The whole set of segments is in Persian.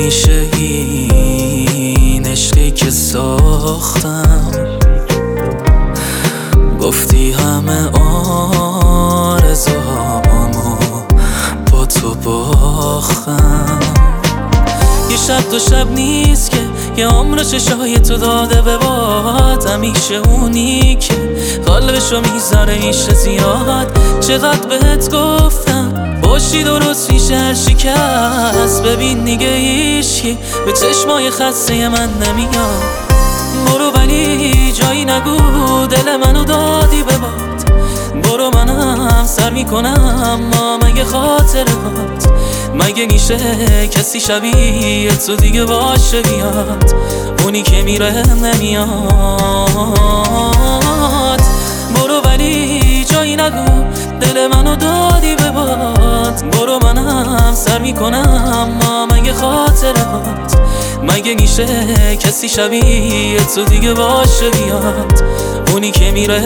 میشه این عشقی که ساختم؟ گفتی همه آرزوهامو با تو باختم. یه شب دو شب نیست که یه عمر چشای تو داده به باد. همیشه اونی که قلبشو میذاره میشه زیاد. چقدر بهت گفتم باشی درست میشه هر شکست. ببین دیگه هیچکی به چشمای خسته من نمیاد. برو ولی جایی نگو دل منو دادی به باد. برو منم سر میکنم ما مگه خاطرات. مگه میشه کسی شبیه تو دیگه باشه بیاد؟ اونی که میره نمیاد. برو ولی جایی نگو دل منو دادی به باد. برو منم سر میکنم ما مگه خاطرات. مگه میشه کسی شبیه تو دیگه باشه بیاد؟ اونی که میره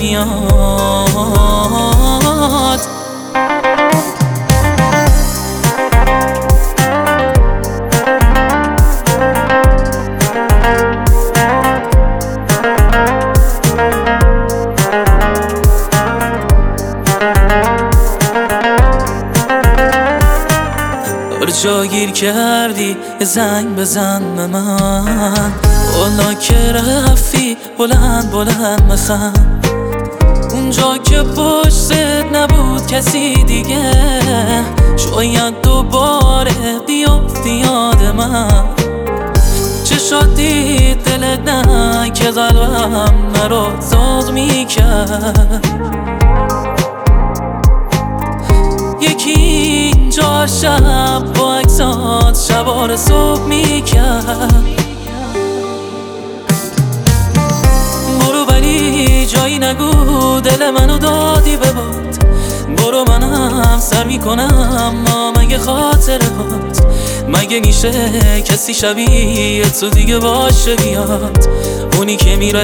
نمیاد. جا گیر کردی زنگ بزن به من. اونا که رفتی بلند بلند بخند. اونجا که پشتت نبود کسی دیگه شاید دوباره بیافتی یاد من. چشات دید دلت نه که قلبم مرا زاغ میکرد. یکی اینجا شب با عکسات شبار صبح میکرد. برو ولی جایی نگو دل منو دادی به باد. برو منم سر میکنم ما مگه خاطرات. مگه میشه کسی شبیه تو دیگه باشه بیاد؟ اونی که میره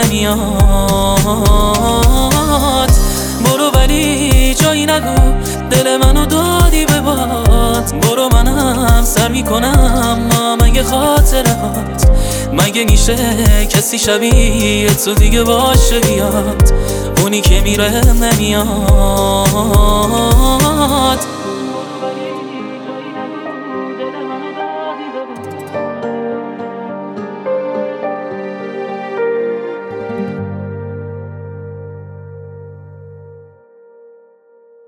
نمیاد. برو ولی جایی نگو دل منو دادی به باد. برو منم سر میکنم ما مگه خاطرات. مگه میشه کسی شبیه تو دیگه باشه بیاد؟ اونی که میره نمیاد.